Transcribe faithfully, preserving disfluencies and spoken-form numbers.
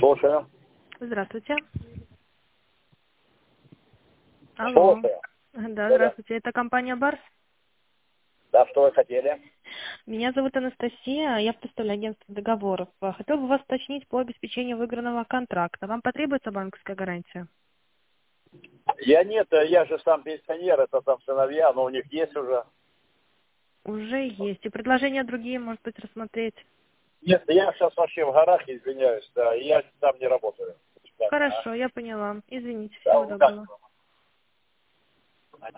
Слушаю. Здравствуйте. Алло. Слушаю. Да, Да-да. здравствуйте. Это компания Барс. Да, что вы хотели? Меня зовут Анастасия, я представляю агентство договоров. Хотел бы вас уточнить по обеспечению выигранного контракта. Вам потребуется банковская гарантия? Я нет, я же сам пенсионер, это там сыновья, но у них есть уже. Уже есть. И предложения другие, может быть, рассмотреть. Нет, я сейчас вообще в горах, извиняюсь, да, и я там не работаю. Хорошо, я поняла. Извините, Да, всего удачи. доброго.